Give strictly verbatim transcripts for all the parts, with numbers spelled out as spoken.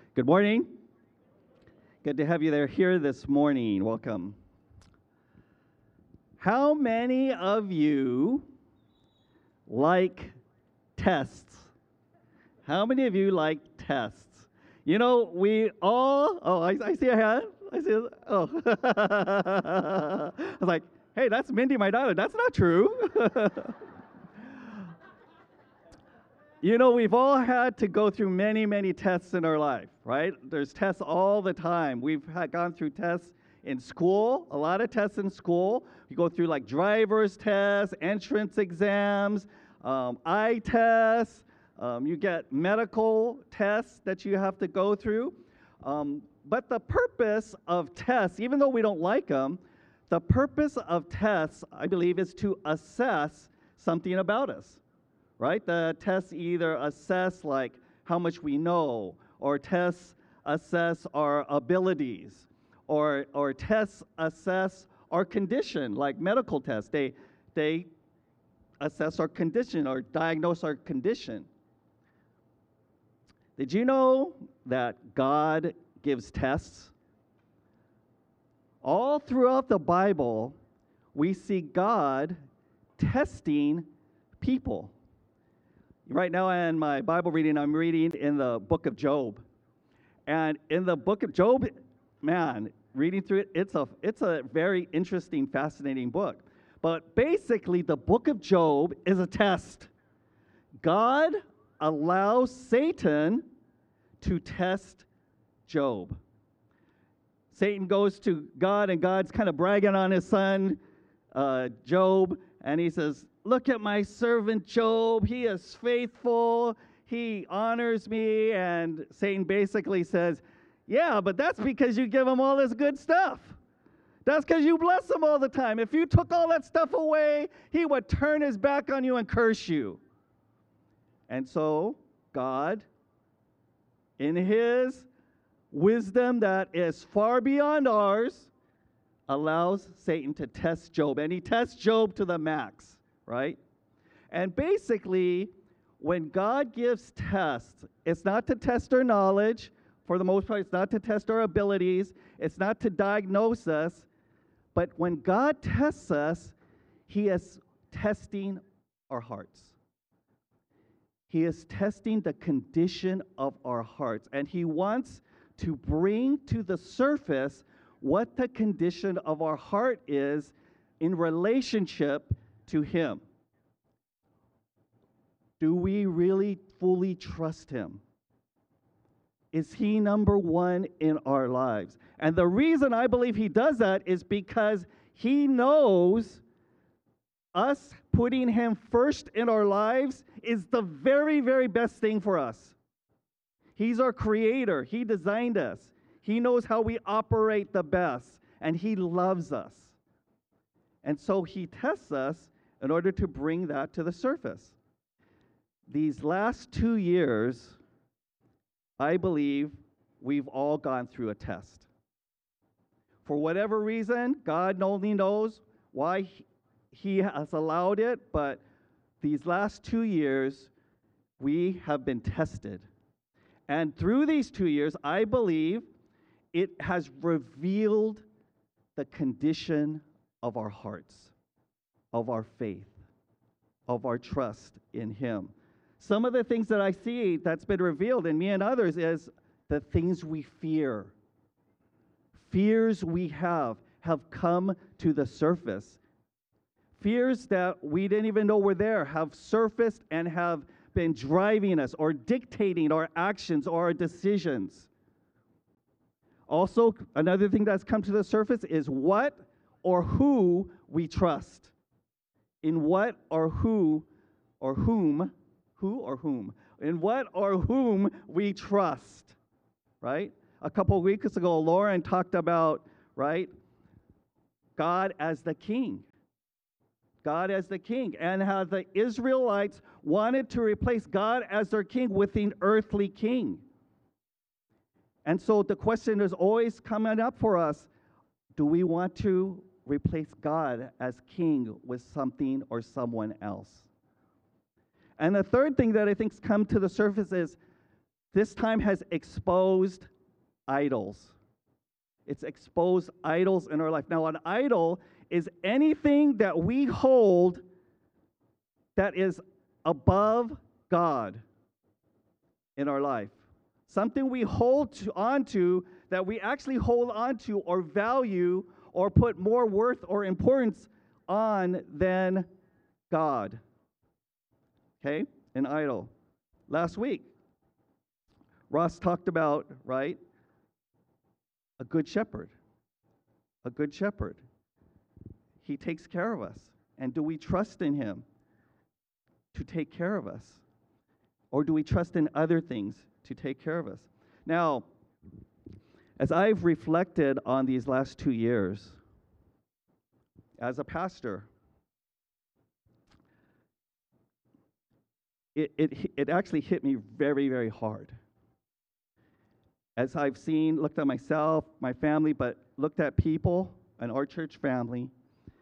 Good morning. Good to have you there here this morning. Welcome. How many of you like tests? How many of you like tests? You know, we all, oh, I, I see a hand. I see, a, oh. I was like, hey, that's Mindy, my daughter. That's not true. You know, we've all had to go through many, many tests in our life, right? There's tests all the time. We've had gone through tests in school, a lot of tests in school. You go through like driver's tests, entrance exams, um, eye tests. Um, you get medical tests that you have to go through. Um, but the purpose of tests, even though we don't like them, the purpose of tests, I believe, is to assess something about us. Right? The tests either assess like how much we know, or tests assess our abilities, or or tests assess our condition, like medical tests. They they assess our condition or diagnose our condition. Did you know that God gives tests? All throughout the Bible, we see God testing people. Right now in my Bible reading, I'm reading in the book of Job. And in the book of Job, man, reading through it, it's a, it's a very interesting, fascinating book. But basically, the book of Job is a test. God allows Satan to test Job. Satan goes to God, and God's kind of bragging on his son, uh, Job, and he says, look at my servant Job. He is faithful. He honors me. And Satan basically says, yeah, but that's because you give him all this good stuff. That's because you bless him all the time. If you took all that stuff away, he would turn his back on you and curse you. And so God, in his wisdom that is far beyond ours, allows Satan to test Job. And he tests Job to the max. Right? And basically, when God gives tests, it's not to test our knowledge. For the most part, it's not to test our abilities. It's not to diagnose us. But when God tests us, he is testing our hearts. He is testing the condition of our hearts. And he wants to bring to the surface what the condition of our heart is in relationship to him. Do we really fully trust him? Is he number one in our lives? And the reason I believe he does that is because he knows us putting him first in our lives is the very, very best thing for us. He's our creator. He designed us. He knows how we operate the best, and he loves us. And so he tests us in order to bring that to the surface. These last two years, I believe we've all gone through a test. For whatever reason, God only knows why he has allowed it, but these last two years, we have been tested. And through these two years, I believe it has revealed the condition of our hearts, of our faith, of our trust in him. Some of the things that I see that's been revealed in me and others is the things we fear. Fears we have have come to the surface. Fears that we didn't even know were there have surfaced and have been driving us or dictating our actions or our decisions. Also, another thing that's come to the surface is what or who we trust. In what or who or whom, who or whom, in what or whom we trust, right? A couple of weeks ago, Lauren talked about, right, God as the king. God as the king, and how the Israelites wanted to replace God as their king with an earthly king. And so the question is always coming up for us, do we want to replace God as king with something or someone else? And the third thing that I think's come to the surface is this time has exposed idols. It's exposed idols in our life. Now, an idol is anything that we hold that is above God in our life. Something we hold to, onto that we actually hold onto or value or put more worth or importance on than God. Okay? An idol. Last week, Ross talked about, right, a good shepherd. A good shepherd. He takes care of us. And do we trust in him to take care of us? Or do we trust in other things to take care of us? Now, as I've reflected on these last two years, as a pastor, it, it, it actually hit me very, very hard. As I've seen, looked at myself, my family, but looked at people and our church family,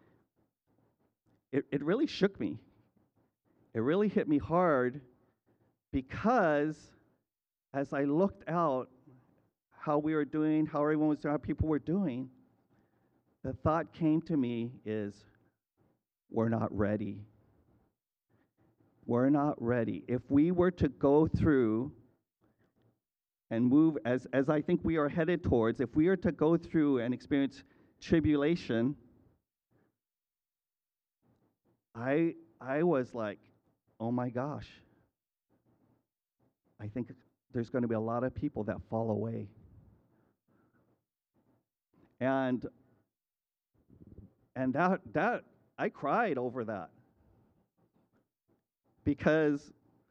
it, it really shook me. It really hit me hard because as I looked out how we were doing, how everyone was doing, how people were doing, the thought came to me is, we're not ready. We're not ready. If we were to go through and move as, as I think we are headed towards, if we are to go through and experience tribulation, I I was like, oh my gosh, I think there's going to be a lot of people that fall away. And and that that I cried over that. Because,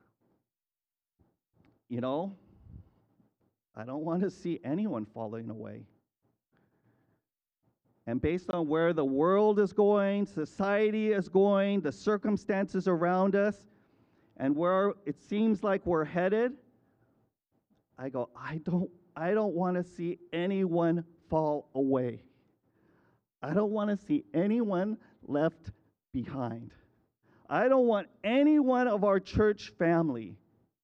you know, I don't want to see anyone falling away. And based on where the world is going, society is going, the circumstances around us, and where it seems like we're headed, I go, I don't, I don't want to see anyone fall away. I don't want to see anyone left behind. I don't want any one of our church family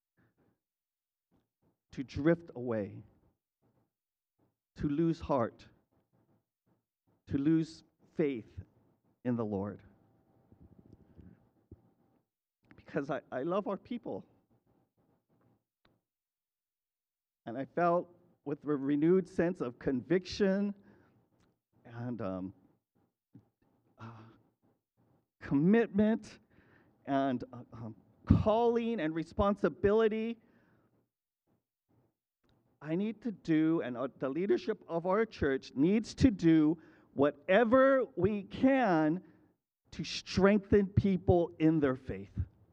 to drift away, to lose heart, to lose faith in the Lord. Because I, I love our people. And I felt with a renewed sense of conviction and um, uh, commitment and uh, um, calling and responsibility. I need to do, and uh, the leadership of our church needs to do whatever we can to strengthen people in their faith.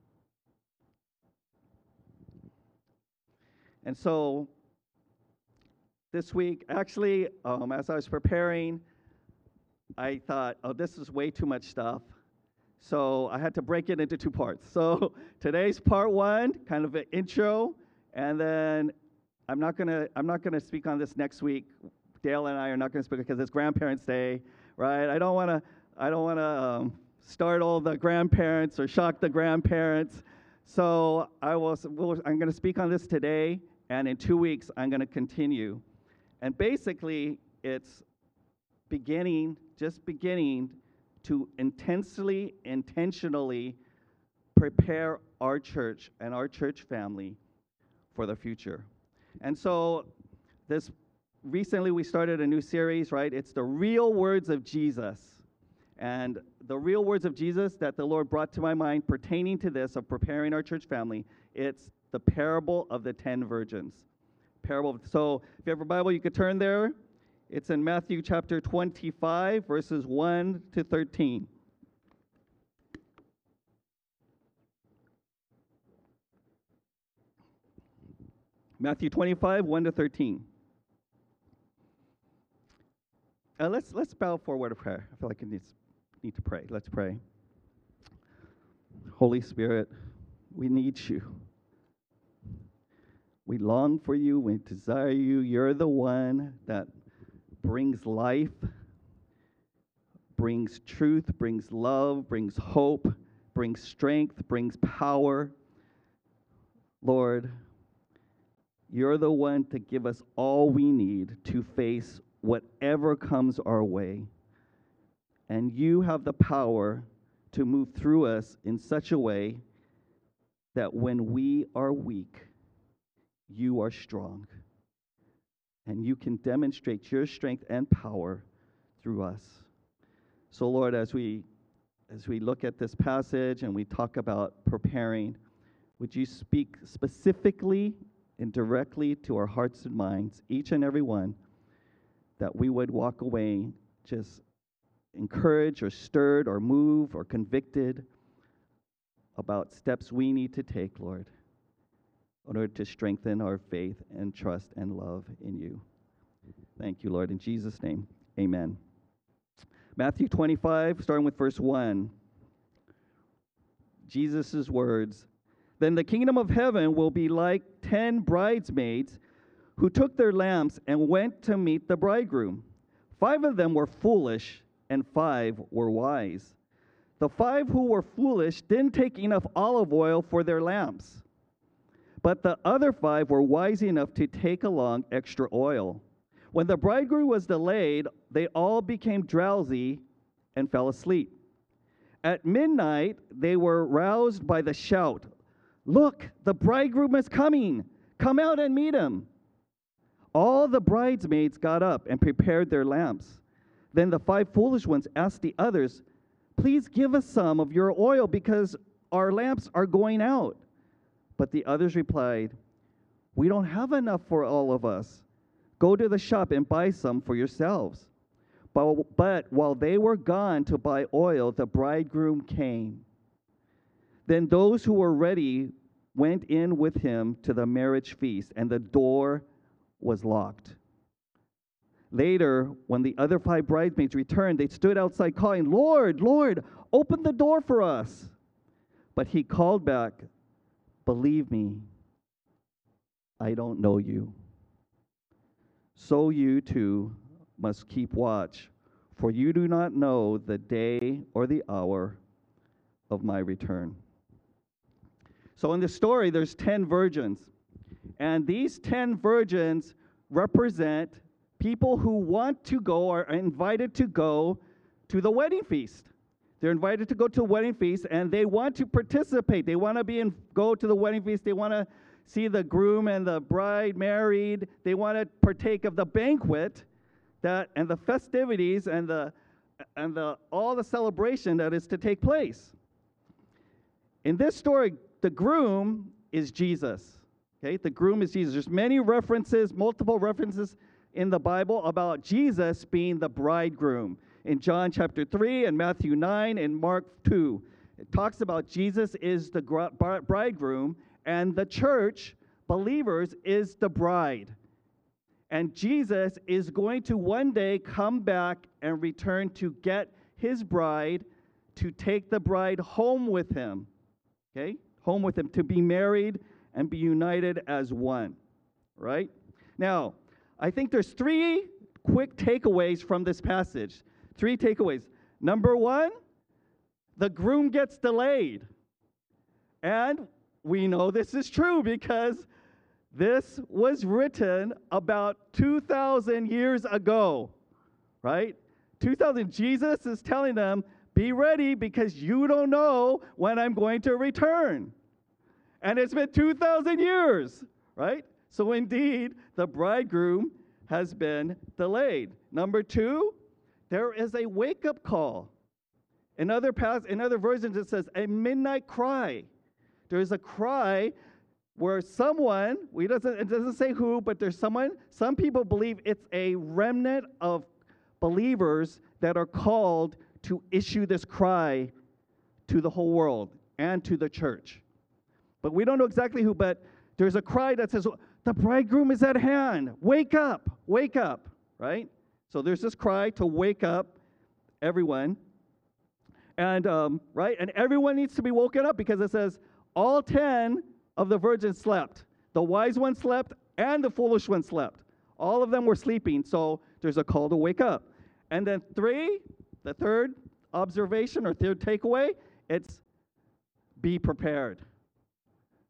And so this week, actually, um, as I was preparing, I thought, oh, this is way too much stuff. So I had to break it into two parts. So today's part one, kind of an intro, and then I'm not gonna I'm not gonna speak on this next week. Dale and I are not gonna speak because it's Grandparents' Day, right? I don't wanna I don't wanna um, startle the grandparents or shock the grandparents. So I will we'll, I'm gonna speak on this today, and in two weeks I'm gonna continue. And basically, it's beginning, just beginning to intensely, intentionally prepare our church and our church family for the future. And so this recently we started a new series, right? It's the real words of Jesus. And the real words of Jesus that the Lord brought to my mind pertaining to this of preparing our church family, it's the parable of the ten virgins. Parable. Of, so if you have a Bible, you could turn there. It's in Matthew chapter twenty-five, verses one to thirteen. Matthew twenty-five, one to thirteen. Uh, let's let's bow for a word of prayer. I feel like I need, need to pray. Let's pray. Holy Spirit, we need you. We long for you. We desire you. You're the one that brings life, brings truth, brings love, brings hope, brings strength, brings power. Lord, You're the one to give us all we need to face whatever comes our way. And you have the power to move through us in such a way that when we are weak, you are strong. And you can demonstrate your strength and power through us. So, Lord, as we as we look at this passage and we talk about preparing, would you speak specifically and directly to our hearts and minds, each and every one, that we would walk away just encouraged or stirred or moved or convicted about steps we need to take, Lord, in order to strengthen our faith and trust and love in you. Thank you, Lord. In Jesus' name, amen. Matthew twenty-five, starting with verse one. Jesus' words, "Then the kingdom of heaven will be like ten bridesmaids who took their lamps and went to meet the bridegroom. Five of them were foolish, and five were wise. The five who were foolish didn't take enough olive oil for their lamps, but the other five were wise enough to take along extra oil. When the bridegroom was delayed, they all became drowsy and fell asleep. At midnight, they were roused by the shout, 'Look, the bridegroom is coming! Come out and meet him!' All the bridesmaids got up and prepared their lamps. Then the five foolish ones asked the others, 'Please give us some of your oil because our lamps are going out.' But the others replied, 'We don't have enough for all of us. Go to the shop and buy some for yourselves.' But, but while they were gone to buy oil, the bridegroom came. Then those who were ready went in with him to the marriage feast, and the door was locked. Later, when the other five bridesmaids returned, they stood outside calling, 'Lord, Lord, open the door for us.' But he called back, 'Believe me, I don't know you. So you too must keep watch, for you do not know the day or the hour of my return.'" So in this story, there's ten virgins. And these ten virgins represent people who want to go or are invited to go to the wedding feast. They're invited to go to the wedding feast, and they want to participate. They want to be in, go to the wedding feast. They want to see the groom and the bride married. They want to partake of the banquet that and the festivities and the and the all the celebration that is to take place. In this story, the groom is Jesus. Okay, the groom is Jesus. There's many references, multiple references in the Bible about Jesus being the bridegroom. In John chapter three and Matthew nine and Mark two, it talks about Jesus is the bridegroom and the church, believers, is the bride. And Jesus is going to one day come back and return to get his bride, to take the bride home with him. Okay? Home with him, to be married and be united as one. Right? Now, I think there's three quick takeaways from this passage. Three takeaways. Number one, the groom gets delayed. And we know this is true because this was written about two thousand years ago, right? two thousand, Jesus is telling them, be ready because you don't know when I'm going to return. And it's been two thousand years, right? So indeed, the bridegroom has been delayed. Number two, there is a wake-up call. In other, pas- in other versions, it says a midnight cry. There is a cry where someone, we doesn't, it doesn't say who, but there's someone, some people believe it's a remnant of believers that are called to issue this cry to the whole world and to the church. But we don't know exactly who, but there's a cry that says, the bridegroom is at hand. Wake up, wake up, right? So there's this cry to wake up everyone. And, um, right, and everyone needs to be woken up because it says all ten of the virgins slept. The wise one slept and the foolish one slept. All of them were sleeping, so there's a call to wake up. And then three, the third observation or third takeaway, it's be prepared.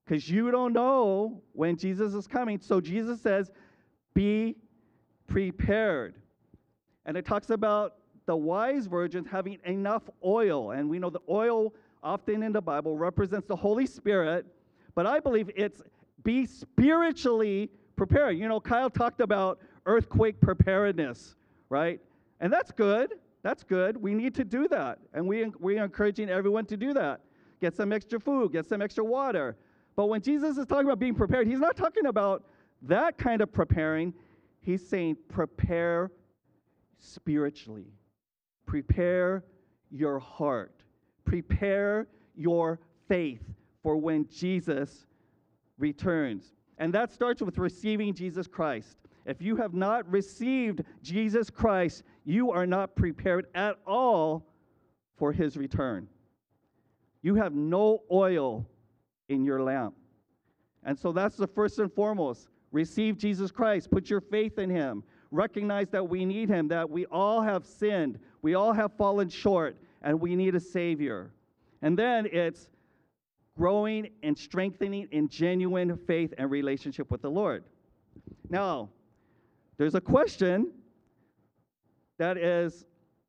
because you don't know when Jesus is coming. So Jesus says, be prepared. And it talks about the wise virgins having enough oil. And we know the oil often in the Bible represents the Holy Spirit, but I believe it's be spiritually prepared. You know, Kyle talked about earthquake preparedness, right? And that's good. That's good. We need to do that. And we, we are encouraging everyone to do that. Get some extra food, get some extra water. But when Jesus is talking about being prepared, he's not talking about that kind of preparing. He's saying prepare spiritually. Prepare your heart. Prepare your faith for when Jesus returns. And that starts with receiving Jesus Christ. If you have not received Jesus Christ, you are not prepared at all for his return. You have no oil in your lamp. And so that's the first and foremost. Receive Jesus Christ. Put your faith in him. Recognize that we need him, that we all have sinned. We all have fallen short, and we need a Savior. And then it's growing and strengthening in genuine faith and relationship with the Lord. Now, there's a question that is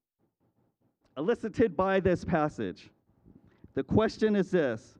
elicited by this passage. The question is this: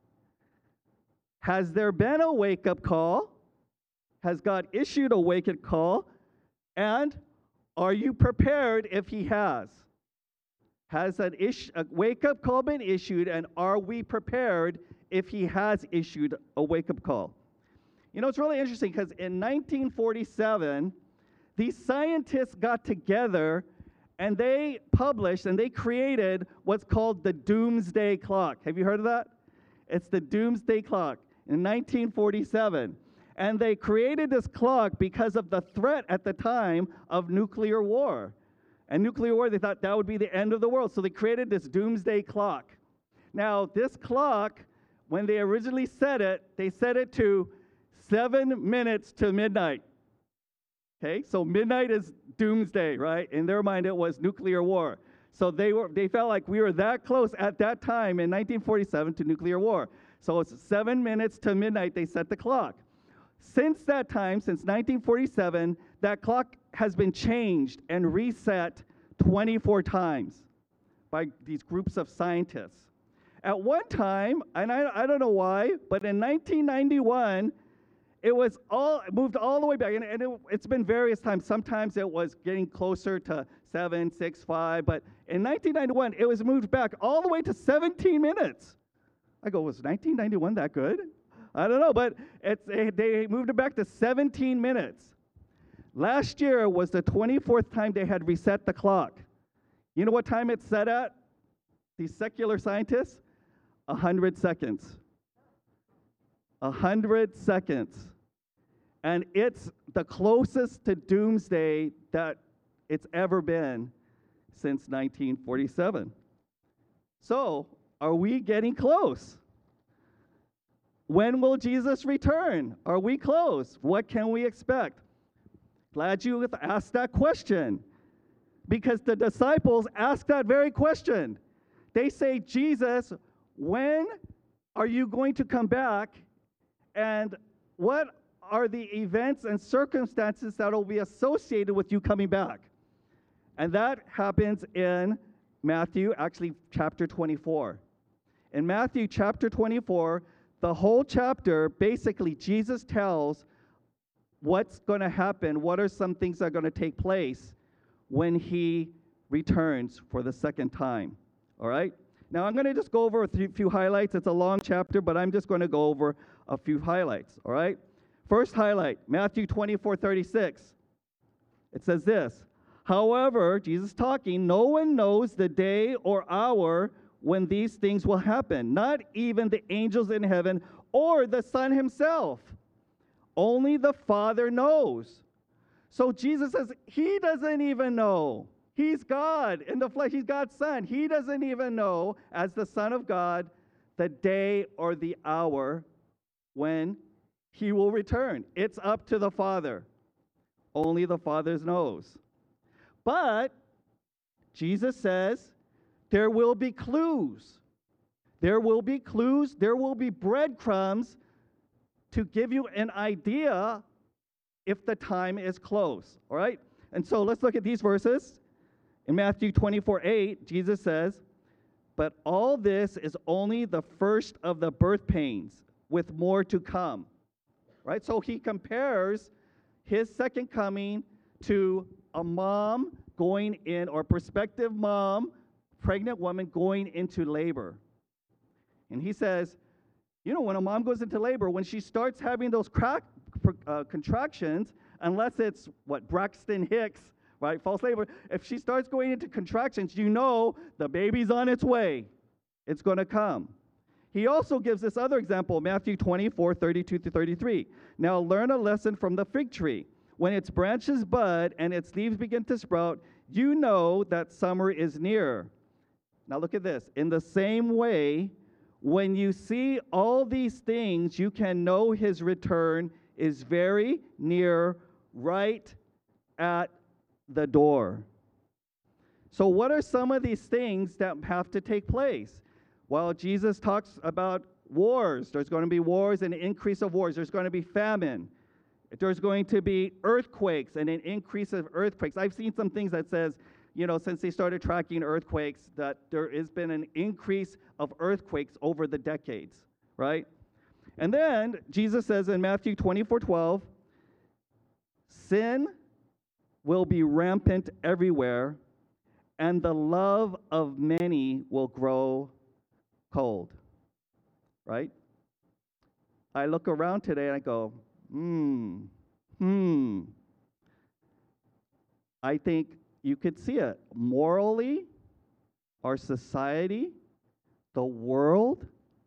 has there been a wake-up call? Has God issued a wake-up call? And are you prepared if he has? Has an ish, a wake-up call been issued, and are we prepared if he has issued a wake-up call? You know, it's really interesting because in nineteen forty-seven, these scientists got together and they published and they created what's called the Doomsday Clock. Have you heard of that? It's the Doomsday Clock in nineteen forty-seven. And they created this clock because of the threat at the time of nuclear war. And nuclear war, they thought that would be the end of the world. So they created this Doomsday Clock. Now, this clock, when they originally set it, they set it to seven minutes to midnight. Okay, so midnight is doomsday, right? In their mind, it was nuclear war. So they were they felt like we were that close at that time in nineteen forty-seven to nuclear war. So it's seven minutes to midnight, they set the clock. Since that time, since nineteen forty-seven, that clock has been changed and reset twenty-four times by these groups of scientists. At one time, and I, I don't know why, but in nineteen ninety-one, it was all it moved all the way back, and, and it, it's been various times. Sometimes it was getting closer to seven, six, five, but in nineteen ninety-one, it was moved back all the way to seventeen minutes. I go, was nineteen ninety-one that good? I don't know, but it's it, they moved it back to seventeen minutes. Last year was the twenty-fourth time they had reset the clock. You know what time it's set at? These secular scientists? one hundred seconds. one hundred seconds. And it's the closest to doomsday that it's ever been since nineteen forty-seven. So, are we getting close? When will Jesus return? Are we close? What can we expect? Glad you asked that question, because the disciples asked that very question. They say, Jesus, when are you going to come back? And what are the events and circumstances that will be associated with you coming back? And that happens in Matthew, actually chapter twenty-four. In Matthew chapter twenty-four, the whole chapter, basically Jesus tells what's going to happen, what are some things that are going to take place when he returns for the second time. All right? Now, I'm going to just go over a few highlights. It's a long chapter, but I'm just going to go over a few highlights. All right? First highlight, Matthew twenty-four thirty-six. It says this: however, Jesus talking, no one knows the day or hour when these things will happen, not even the angels in heaven or the Son himself. Only the Father knows. So Jesus says he doesn't even know. He's God in the flesh. He's God's Son. He doesn't even know, as the Son of God, the day or the hour when he will return. It's up to the Father. Only the Father knows. But Jesus says there will be clues. There will be clues. There will be breadcrumbs to give you an idea if the time is close, all right? And so let's look at these verses. In Matthew twenty-four eight, Jesus says, "But all this is only the first of the birth pains, with more to come." Right? So he compares his second coming to a mom going in, or prospective mom, pregnant woman going into labor. And he says, you know, when a mom goes into labor, when she starts having those crack, uh, contractions, unless it's what Braxton Hicks, right, false labor, if she starts going into contractions, you know the baby's on its way. It's going to come. He also gives this other example, Matthew twenty-four, thirty-two to thirty-three. "Now learn a lesson from the fig tree. When its branches bud and its leaves begin to sprout, you know that summer is near." Now look at this. "In the same way, when you see all these things, you can know his return is very near, right at the door." So what are some of these things that have to take place? Well, Jesus talks about wars. There's going to be wars and an increase of wars. There's going to be famine. There's going to be earthquakes and an increase of earthquakes. I've seen some things that says, you know, since they started tracking earthquakes, that there has been an increase of earthquakes over the decades, right? And then Jesus says in Matthew twenty-four twelve, "Sin will be rampant everywhere, and the love of many will grow cold." Right? I look around today and I go, hmm, hmm. I think you could see it. Morally, our society, the world,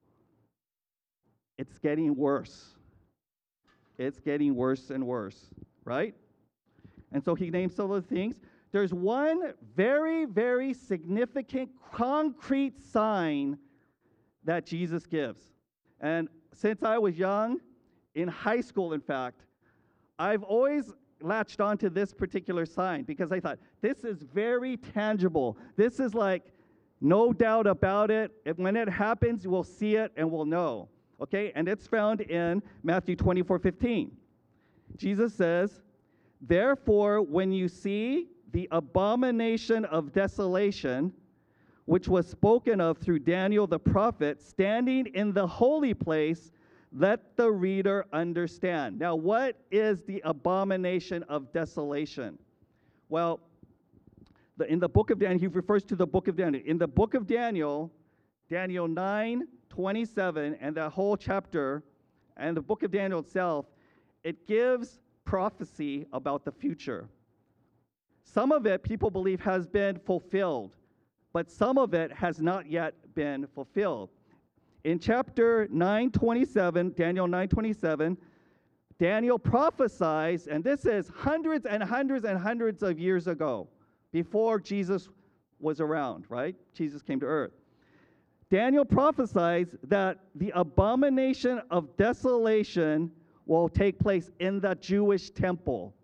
it's getting worse. It's getting worse and worse, right? And so he names some of the things. There's one very, very significant, concrete sign that Jesus gives. And since I was young, in high school, in fact, I've always latched onto this particular sign because I thought, this is very tangible. This is like, no doubt about it. If, when it happens, we'll see it and we'll know. Okay? And it's found in Matthew twenty-four fifteen. Jesus says, "Therefore, when you see the abomination of desolation, which was spoken of through Daniel the prophet, standing in the holy place, let the reader understand." Now, what is the abomination of desolation? Well, the, in the book of Daniel, he refers to the book of Daniel. In the book of Daniel, Daniel nine twenty-seven, and that whole chapter, and the book of Daniel itself, it gives prophecy about the future. Some of it, people believe, has been fulfilled, but some of it has not yet been fulfilled. In chapter nine twenty-seven, Daniel nine twenty-seven, Daniel prophesies, and this is hundreds and hundreds and hundreds of years ago, before Jesus was around, right? Jesus came to earth. Daniel prophesies that the abomination of desolation will take place in the Jewish temple.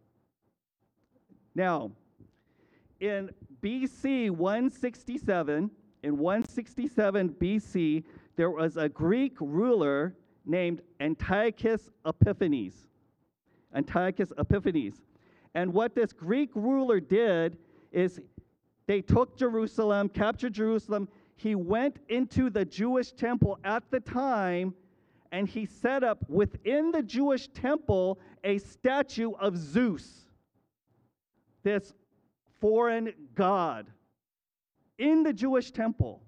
Now, in B C one sixty-seven, in one sixty-seven B C, there was a Greek ruler named Antiochus Epiphanes. Antiochus Epiphanes. And what this Greek ruler did is they took Jerusalem, captured Jerusalem. He went into the Jewish temple at the time, and he set up within the Jewish temple a statue of Zeus, this foreign god, in the Jewish temple.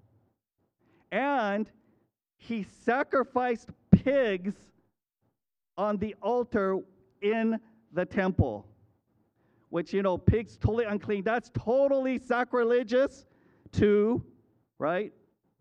And he sacrificed pigs on the altar in the temple, which, you know, pigs totally unclean. That's totally sacrilegious to, right,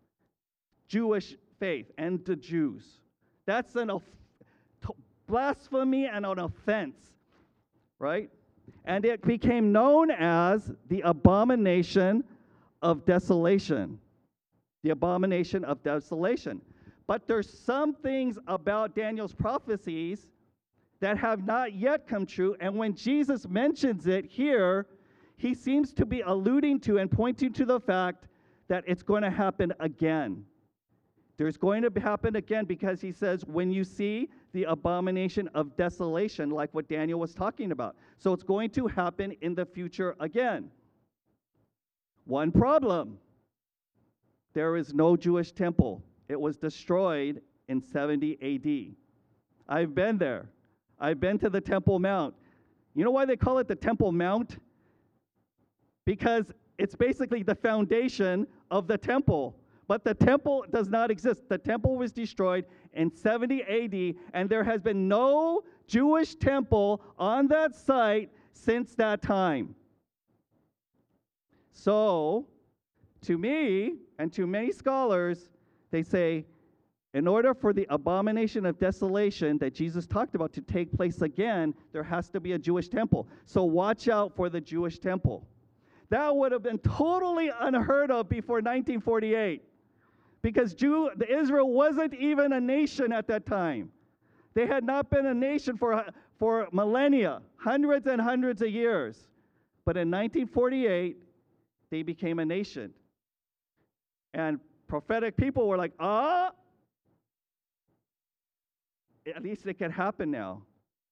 Jewish faith and to Jews. That's an off- blasphemy and an offense, right? And it became known as the abomination of desolation. The abomination of desolation. But there's some things about Daniel's prophecies that have not yet come true, and when Jesus mentions it here, he seems to be alluding to and pointing to the fact that it's going to happen again. There's going to happen again because he says, when you see the abomination of desolation, like what Daniel was talking about. So it's going to happen in the future again. One problem: there is no Jewish temple. It was destroyed in seventy A D. I've been there. I've been to the Temple Mount. You know why they call it the Temple Mount? Because it's basically the foundation of the temple. But the temple does not exist. The temple was destroyed in seventy A D, and there has been no Jewish temple on that site since that time. So, to me, and to many scholars, they say, in order for the abomination of desolation that Jesus talked about to take place again, there has to be a Jewish temple. So watch out for the Jewish temple. That would have been totally unheard of before nineteen forty-eight, because Jew, the Israel wasn't even a nation at that time. They had not been a nation for, for millennia, hundreds and hundreds of years. But in nineteen forty-eight, they became a nation. And prophetic people were like, ah, at least it can happen now.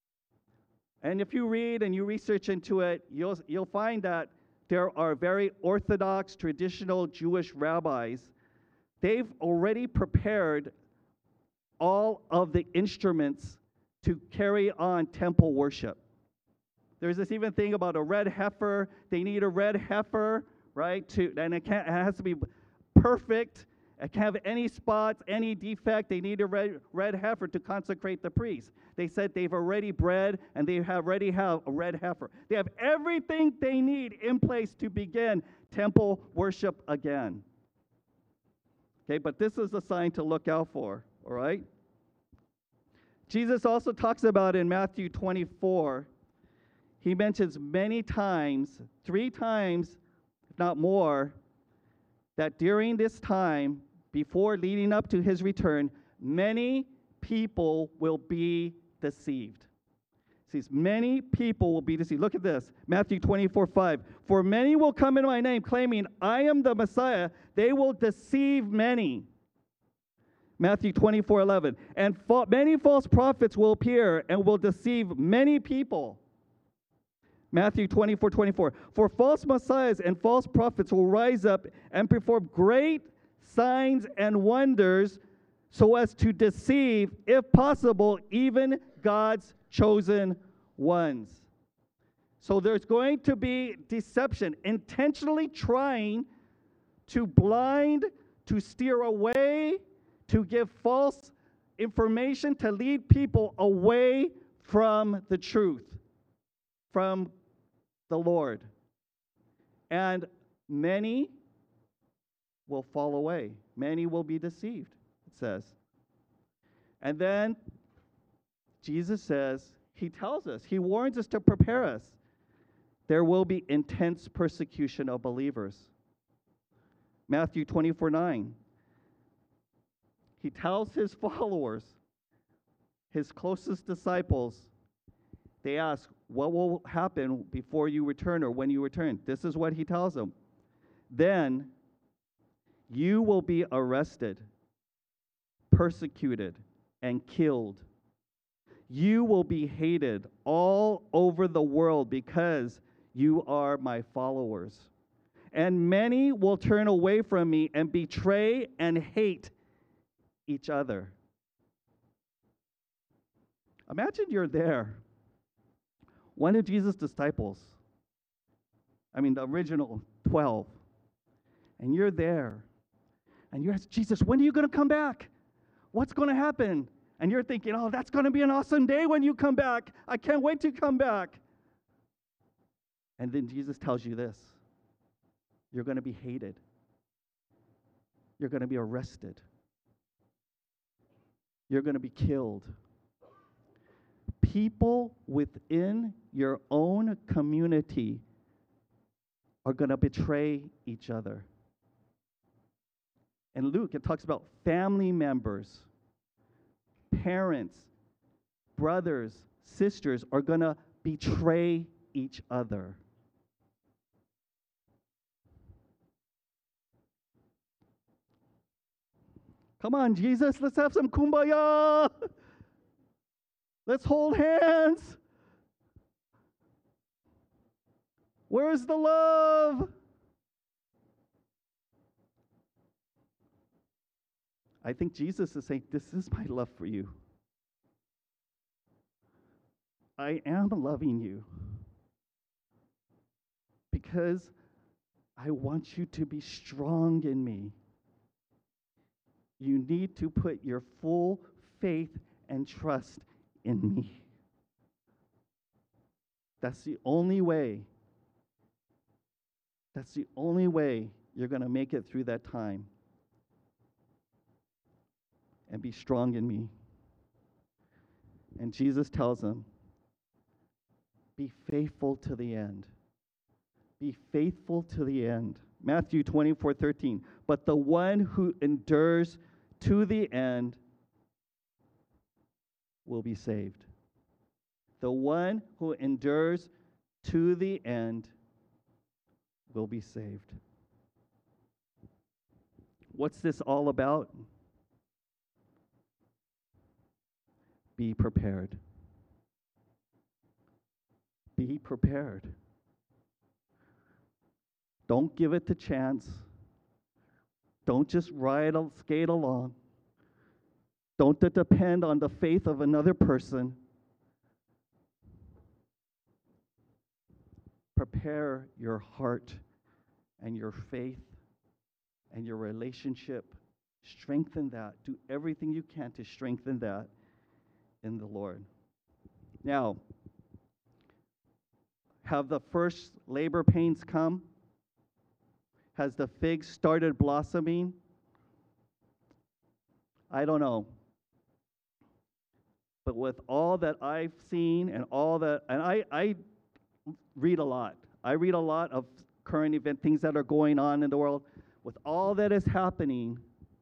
And if you read and you research into it, you'll, you'll find that there are very orthodox, traditional Jewish rabbis. They've already prepared all of the instruments to carry on temple worship. There's this even thing about a red heifer. They need a red heifer, right? To, and it, can't, it has to be perfect. It can't have any spots, any defect. They need a red, red heifer to consecrate the priest. They said they've already bred and they have already have a red heifer. They have everything they need in place to begin temple worship again. Okay, but this is a sign to look out for, all right? Jesus also talks about in Matthew twenty-four, he mentions many times, three times, if not more, that during this time, before leading up to his return, many people will be deceived. See, many people will be deceived. Look at this, Matthew twenty-four, five. For many will come in my name, claiming, I am the Messiah. They will deceive many. Matthew twenty-four, eleven. And fa- many false prophets will appear and will deceive many people. Matthew twenty-four, twenty-four. For false messiahs and false prophets will rise up and perform great signs and wonders so as to deceive, if possible, even God's chosen ones. So there's going to be deception, intentionally trying to blind, to steer away, to give false information, to lead people away from the truth, from the Lord. And many will fall away. Many will be deceived, it says. And then Jesus says, he tells us, he warns us to prepare us. There will be intense persecution of believers. Matthew twenty-four, nine. He tells his followers, his closest disciples, they ask, what will happen before you return or when you return? This is what he tells them. Then you will be arrested, persecuted, and killed. You will be hated all over the world because you are my followers. And many will turn away from me and betray and hate each other. Imagine you're there, one of Jesus' disciples, I mean the original twelve, and you're there, and you're asking, Jesus, when are you going to come back? What's going to happen? And you're thinking, oh, that's going to be an awesome day when you come back. I can't wait to come back. And then Jesus tells you this. You're going to be hated. You're going to be arrested. You're going to be killed. People within your own community are going to betray each other. In Luke, it talks about family members, parents, brothers, sisters are going to betray each other. Come on, Jesus, let's have some kumbaya. Let's hold hands. Where's the love? I think Jesus is saying, this is my love for you. I am loving you because I want you to be strong in me. You need to put your full faith and trust in me. That's the only way. That's the only way you're going to make it through that time. And be strong in me. And Jesus tells them, be faithful to the end. Be faithful to the end. Matthew twenty-four thirteen. But the one who endures to the end will be saved. The one who endures to the end will be saved. What's this all about? Be prepared. Be prepared. Don't give it the chance. Don't just ride, skate along. Don't depend on the faith of another person. Prepare your heart and your faith and your relationship. Strengthen that. Do everything you can to strengthen that in the Lord. Now, have the first labor pains come? Has the fig started blossoming? I don't know. But with all that I've seen and all that, and I, I read a lot. I read a lot of current event, things that are going on in the world. With all that is happening,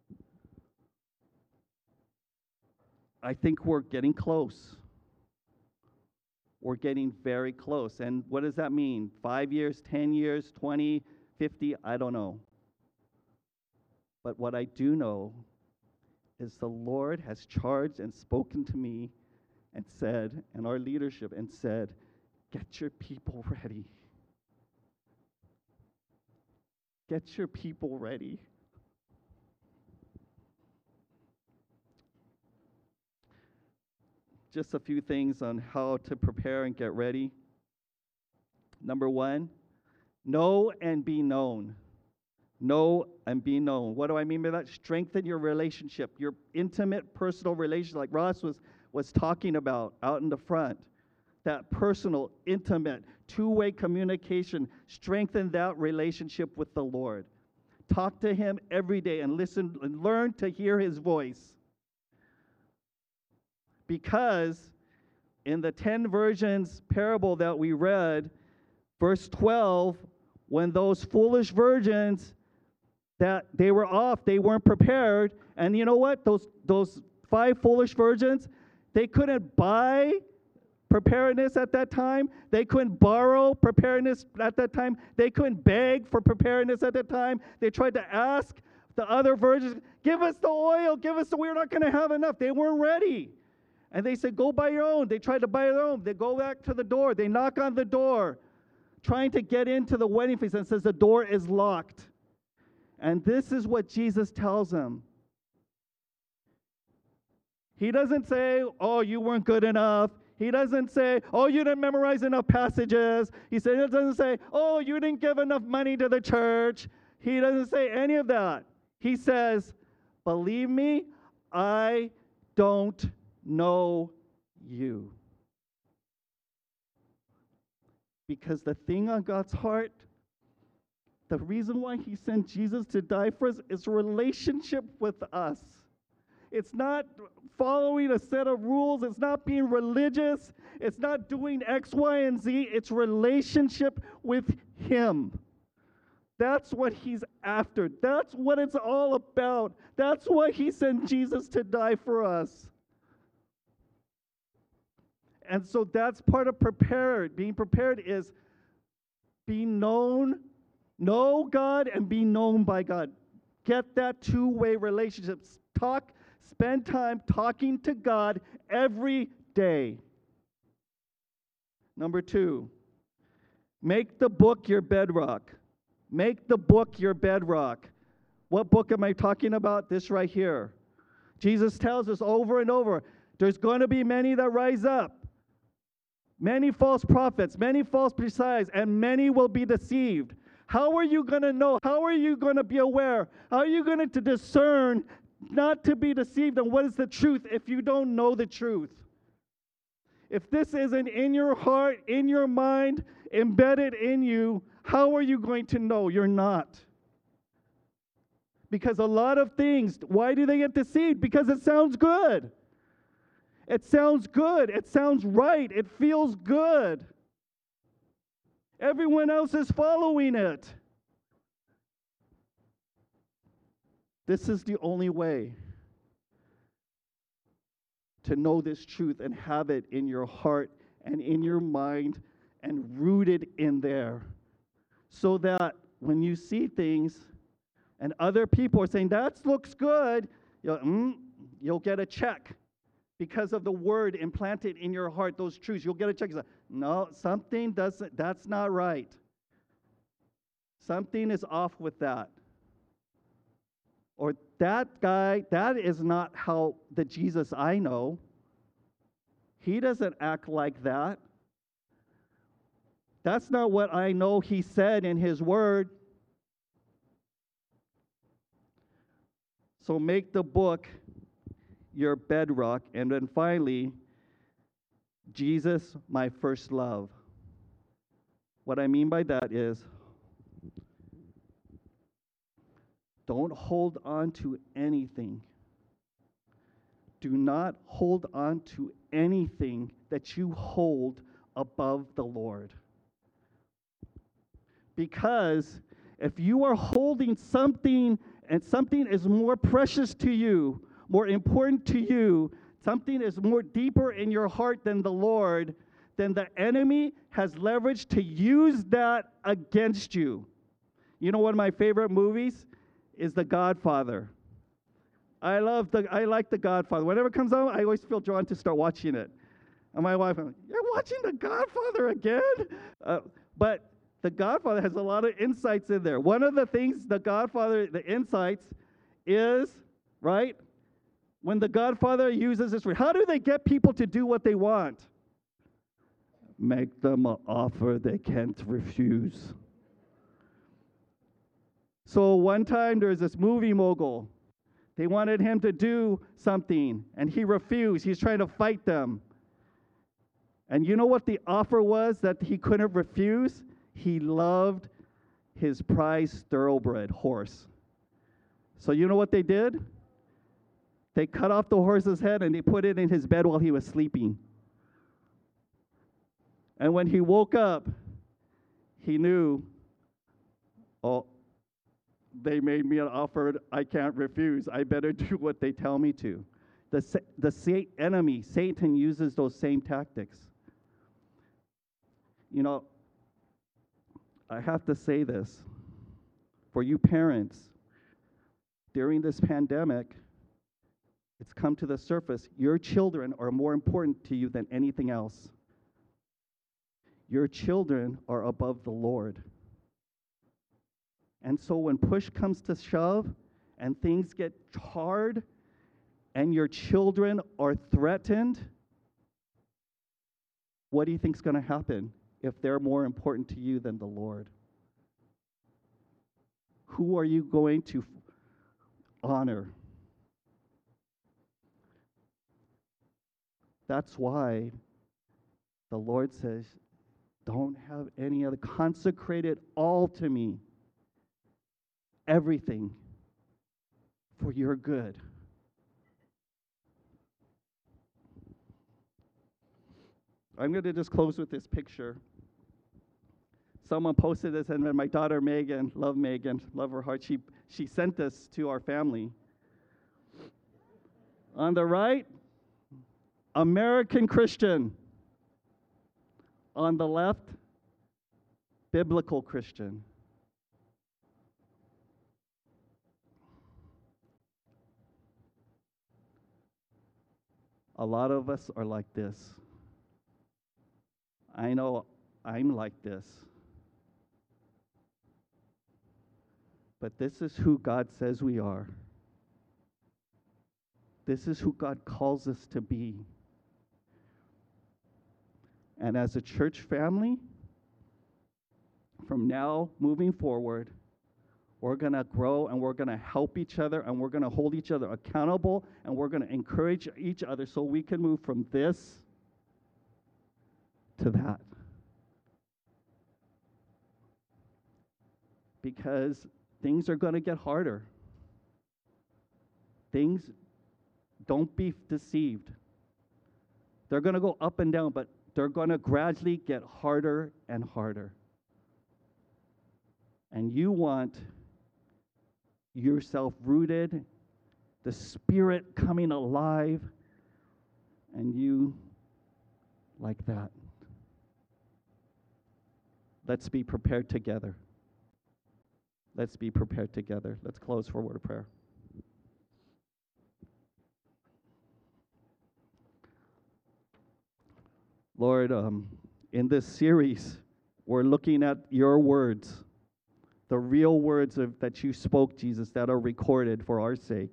I think we're getting close. We're getting very close. And what does that mean? Five years, ten years, twenty, fifty? I don't know. But what I do know is the Lord has charged and spoken to me and said, and our leadership, and said, get your people ready. Get your people ready. Just a few things on how to prepare and get ready. Number one, know and be known. Know and be known. What do I mean by that? Strengthen your relationship, your intimate personal relationship, like Ross was, was talking about out in the front. That personal, intimate, two-way communication. Strengthen that relationship with the Lord. Talk to him every day and listen and learn to hear his voice. Because in the ten virgins parable that we read, verse twelve, when those foolish virgins that they were off, they weren't prepared, and you know what? Those those five foolish virgins, they couldn't buy preparedness at that time. They couldn't borrow preparedness at that time. They couldn't beg for preparedness at that time. They tried to ask the other virgins, give us the oil, give us the, we're not going to have enough. They weren't ready. And they said, go buy your own. They tried to buy their own. They go back to the door. They knock on the door, trying to get into the wedding feast, and says the door is locked. And this is what Jesus tells them. He doesn't say, oh, you weren't good enough. He doesn't say, oh, you didn't memorize enough passages. He said, it doesn't say, oh, you didn't give enough money to the church. He doesn't say any of that. He says, believe me, I don't know you. Because the thing on God's heart, the reason why he sent Jesus to die for us is relationship with us. It's not following a set of rules. It's not being religious. It's not doing X, Y, and Z. It's relationship with him. That's what he's after. That's what it's all about. That's why he sent Jesus to die for us. And so that's part of prepared. Being prepared is being known, know God, and be known by God. Get that two-way relationship. Talk, spend time talking to God every day. Number two, make the book your bedrock. Make the book your bedrock. What book am I talking about? This right here. Jesus tells us over and over, there's going to be many that rise up. Many false prophets, many false messiahs, and many will be deceived. How are you going to know? How are you going to be aware? How are you going to discern not to be deceived and what is the truth if you don't know the truth? If this isn't in your heart, in your mind, embedded in you, how are you going to know? You're not. Because a lot of things, why do they get deceived? Because it sounds good. It sounds good. It sounds right. It feels good. Everyone else is following it. This is the only way to know this truth and have it in your heart and in your mind and rooted in there. So that when you see things and other people are saying, that looks good, you'll, mm, you'll get a check. Because of the word implanted in your heart, those truths, you'll get a check. No, something doesn't, that's not right. Something is off with that. Or that guy, that is not how the Jesus I know. He doesn't act like that. That's not what I know he said in his word. So make the book your bedrock. And then finally, Jesus, my first love. What I mean by that is, don't hold on to anything. Do not hold on to anything that you hold above the Lord. Because if you are holding something and something is more precious to you, more important to you, something is more deeper in your heart than the Lord, then the enemy has leverage to use that against you. You know, one of my favorite movies is The Godfather. I love the, I like The Godfather. Whenever it comes out, I always feel drawn to start watching it. And my wife, I'm like, you're watching The Godfather again? Uh, but The Godfather has a lot of insights in there. One of the things The Godfather, the insights is, right, when The Godfather uses this word, how do they get people to do what they want? Make them an offer they can't refuse. So one time there's this movie mogul. They wanted him to do something, and he refused. He's trying to fight them. And you know what the offer was that he couldn't refuse? He loved his prized thoroughbred horse. So you know what they did? They cut off the horse's head and they put it in his bed while he was sleeping. And when he woke up, he knew, oh, they made me an offer I can't refuse. I better do what they tell me to. The, the sa- enemy, Satan, uses those same tactics. You know, I have to say this. For you parents, during this pandemic, it's come to the surface. Your children are more important to you than anything else. Your children are above the Lord. And so when push comes to shove and things get hard and your children are threatened, what do you think is going to happen if they're more important to you than the Lord? Who are you going to honor? That's why the Lord says, don't have any other. Consecrate it all to me. Everything for your good. I'm going to just close with this picture. Someone posted this, and then my daughter Megan, love Megan, love her heart, she, she sent this to our family. On the right, American Christian. On the left, biblical Christian. A lot of us are like this. I know I'm like this. But this is who God says we are. This is who God calls us to be. And as a church family, from now moving forward, we're going to grow and we're going to help each other and we're going to hold each other accountable and we're going to encourage each other so we can move from this to that. Because things are going to get harder. Things, don't be deceived. They're going to go up and down, but they're going to gradually get harder and harder. And you want yourself rooted, the Spirit coming alive, and you like that. Let's be prepared together. Let's be prepared together. Let's close for a word of prayer. Lord, um, in this series, we're looking at your words, the real words of, that you spoke, Jesus, that are recorded for our sake.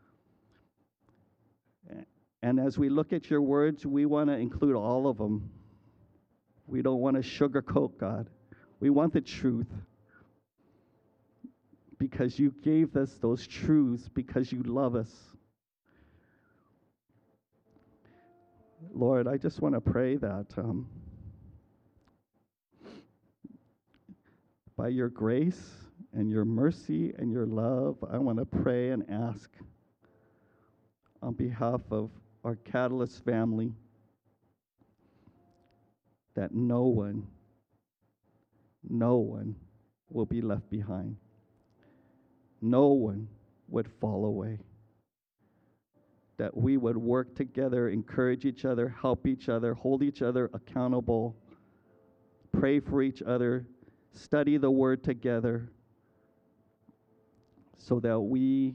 And as we look at your words, we want to include all of them. We don't want to sugarcoat, God. We want the truth. Because you gave us those truths, because you love us. Lord, I just want to pray that um, by your grace and your mercy and your love, I want to pray and ask on behalf of our Catalyst family that no one, no one will be left behind. No one would fall away. That we would work together, encourage each other, help each other, hold each other accountable, pray for each other, study the word together, so that we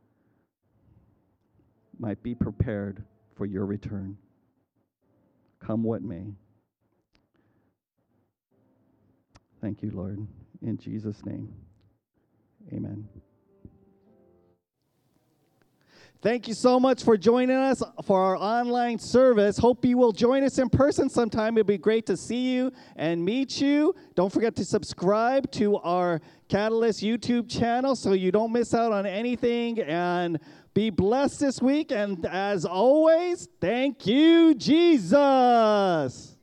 might be prepared for your return. Come what may. Thank you, Lord. In Jesus' name, amen. Thank you so much for joining us for our online service. Hope you will join us in person sometime. It'd be great to see you and meet you. Don't forget to subscribe to our Catalyst YouTube channel so you don't miss out on anything. And be blessed this week. And as always, thank you, Jesus.